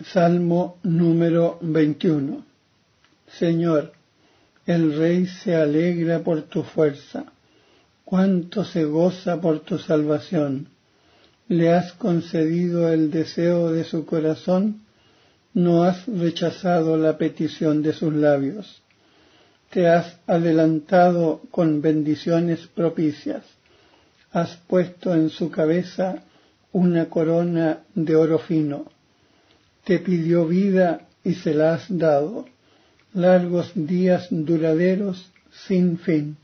Salmo número 21. Señor, el Rey se alegra por tu fuerza, cuánto se goza por tu salvación. Le has concedido el deseo de su corazón, no has rechazado la petición de sus labios. Te has adelantado con bendiciones propicias, has puesto en su cabeza una corona de oro fino. Te pidió vida y se la has dado, largos días duraderos sin fin.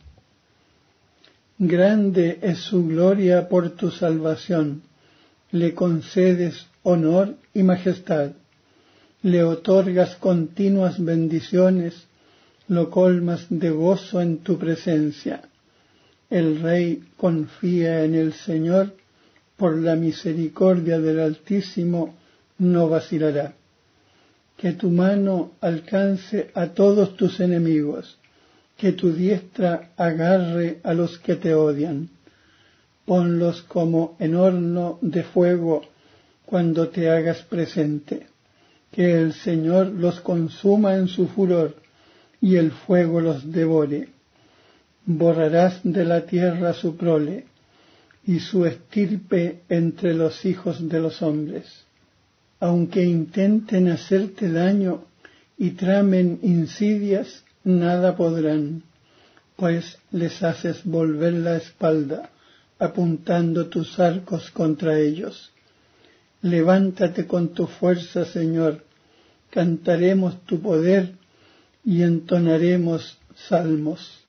Grande es su gloria por tu salvación, le concedes honor y majestad, le otorgas continuas bendiciones, lo colmas de gozo en tu presencia. El Rey confía en el Señor, por la misericordia del Altísimo no vacilará. Que tu mano alcance a todos tus enemigos, que tu diestra agarre a los que te odian. Ponlos como en horno de fuego cuando te hagas presente. Que el Señor los consuma en su furor y el fuego los devore. Borrarás de la tierra su prole y su estirpe entre los hijos de los hombres. Aunque intenten hacerte daño y tramen insidias, nada podrán, pues les haces volver la espalda, apuntando tus arcos contra ellos. Levántate con tu fuerza, Señor, cantaremos tu poder y entonaremos salmos.